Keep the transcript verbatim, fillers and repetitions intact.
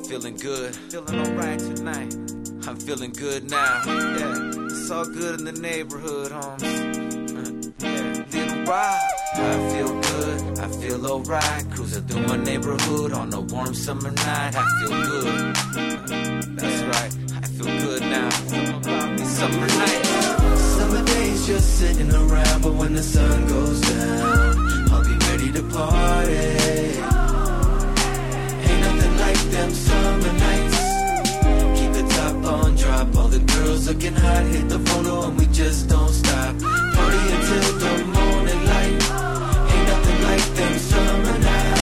feeling good, feeling alright tonight. I'm feeling good now. Yeah, it's all good in the neighborhood, homes. Uh, yeah, little Rob. I feel good, I feel alright. Cruising through my neighborhood on a warm summer night. I feel good. Uh, that's right, I feel good now. Summer night. Summer days just sitting around, but when the sun goes